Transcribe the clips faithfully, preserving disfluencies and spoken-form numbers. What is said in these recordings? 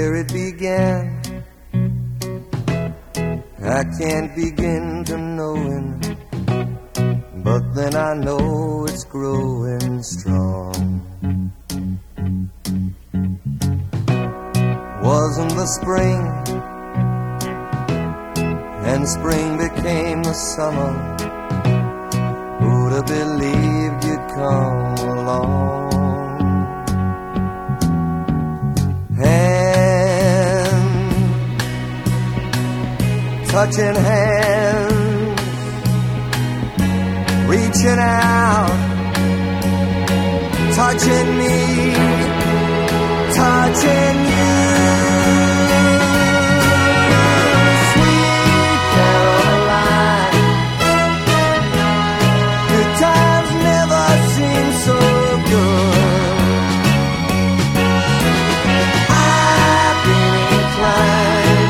where it began. I can't begin to knowing, but then I know it's growing strong. Wasn't the spring, and spring became the summer. Who'd have believed you'd come along? Hand, touching hands, reaching out, touching me, touching you. Sweet Caroline, good times never seem so good. I've been inclined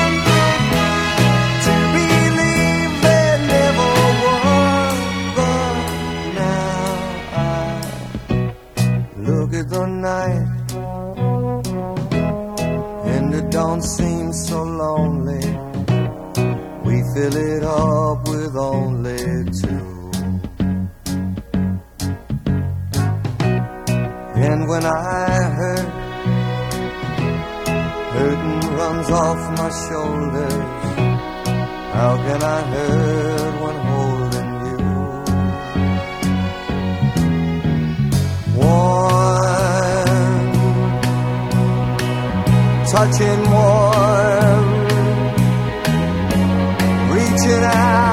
to believe there never was, but now I look at the night and it don't seem so lonely. We fill it up with only two. And when I hurt, hurting runs off my shoulders. How can I hurt when holding you? Warm, touching warm, reaching out.